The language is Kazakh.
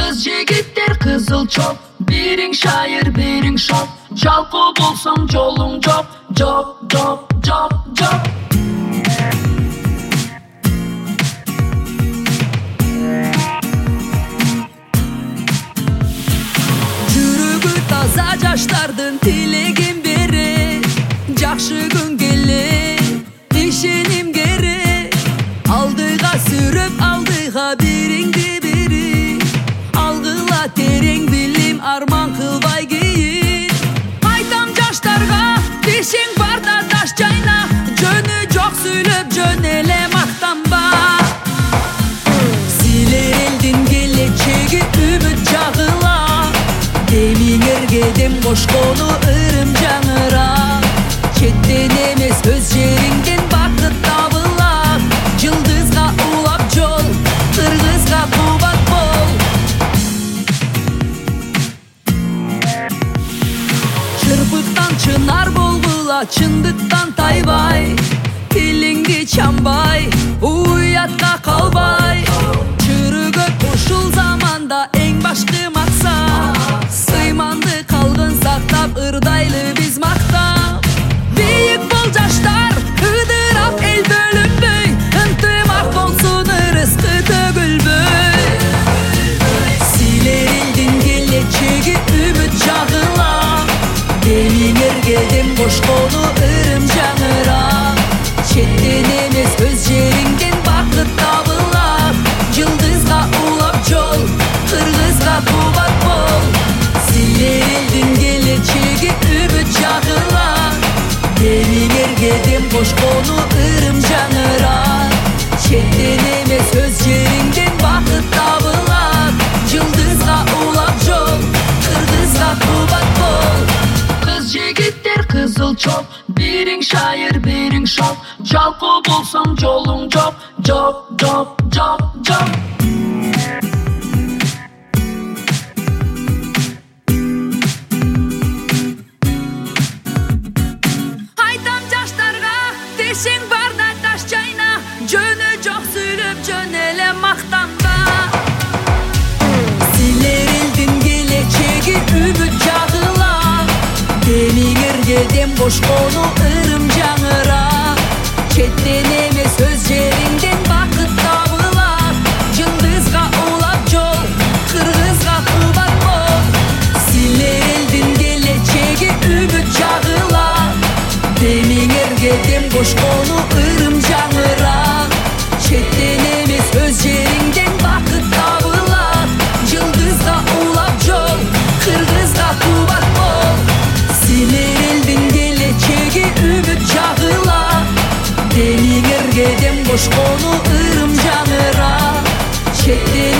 Kız jigitler kızıl çok, biring şair biring şok. Жалқы болсам жолың жоқ, жоқ, жоқ, жоқ, жоқ. Жүрегі таза жаштардың тілеген бері, жақшы күн келе, ишенем кере. Алдыға сүріп, алдыға береңді бері, алғыла терең білім, арман қылбай кейін. Айтам жаштарға, дешең барда таш жайна, жөні жоқ сөйлеп жөнеле мақтанба. Силер елдің келечегі үміт жағыла, демиңерге дем қошқону ырым жаңыра. Четтен емес өз жеріңден бақыт табыла, жылдызға улап жол, қырғызға қубат бол. Шырпықтан чынар болғыла, чындықтан тайбай, тіліңді чамбай, уятқа қалбай. Жүрігі қошыл заманда ең башқы мақсат, сыйманды қалғын сақтап, ырдайлы біз мақтап. Бейік бол жаштар, ыдырап ел бөлінбей, ынтымақ болсын ырысқы төгілбей. Силер елдің келечегі үміт жағыла, демиңерге дем қошқону ырым жаңыра. Четтен емес өз жеріңден бақыт табыла, жылдызға улап жол, қырғызға қубат бол. Силер елдің келечегі үміт жағыла, демиңерге дем қошқону ырым жаңыра. Четтен емес өз жеріңден бақыт табыла, жылдызға улап жол, қырғызға қубат бол. Kız jigitler kızıl çok, biring şair biring şok. Жалқы болсам жолың жоқ, жоқ, жоқ, жоқ, жоқ. Айтам жаштарға, дешең барда таш жайна, жөні жоқ сөйлеп жөнеле мақтанба. Силер елдің келечегі үміт жағыла, демиңерге дем қошқону ырым жаңыра. Четтен емес өз жеріңден бақыт табыла, жылдызға улап жол, қырғызға қубат бол. Силер елдің келечегі үміт жағыла, демиңерге дем қошқону ырым жаңыра. Четтен емес өз жеріңден бақыт табыла, жылдызға улап жол, қырғызға қубат бол. Силер елдің келечегі үміт жағыла, демиңерге дем қошқону ырым жаңыра. Четтен